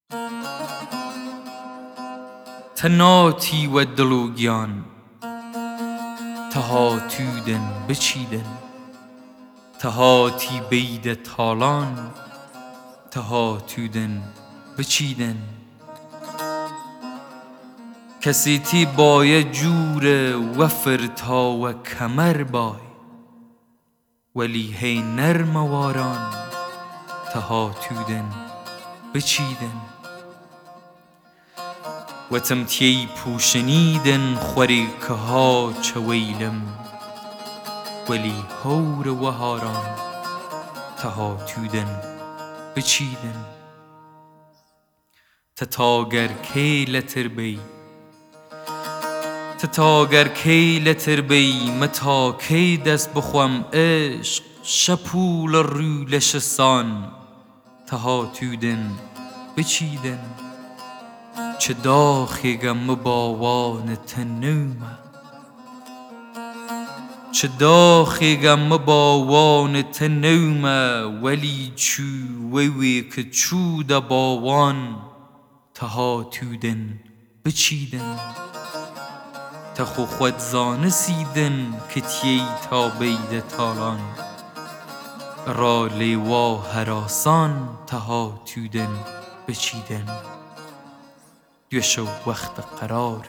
تناتی و دلوگیان تها تودن بچیدن، تهاتی بید تالان تها تودن بچیدن. کسی تی بایه جور وفر تا و کمر بای، ولی هی نرمواران تها تودن بچیدن. و تمتیی پوشنیدن خوری که ها چویلم، ولی هور وهاران تها تودن بچیدن. تتاگر کی لتربی تتاگر کی لتربی، متا کی دست بخوام عشق شپول رولشسان تها تودن بچیدن. چه داخیگم باوان تنومه، چه داخیگم باوان تنومه، ولی چو وی که چو دا باوان تها تودن بچیدن. تخو خود زانسیدن که تیی تا بید تالان، را لیوا هراسان تها تودن بچیدن. دوشو وقت قرار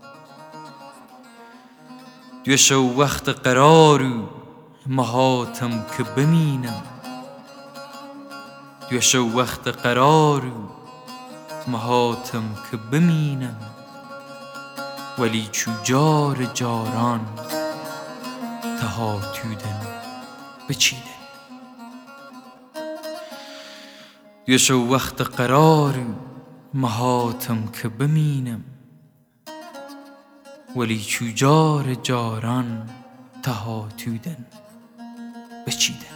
دوشو وقت قرارو مهاتم که بمینم، دوشو وقت قرارو مهاتم که بمینم، ولی چو جار جاران تها تودن بچیدن. دوشو وقت قرارو مهاتم که بمینم، ولی چو جار جاران تها تودن بچیدن.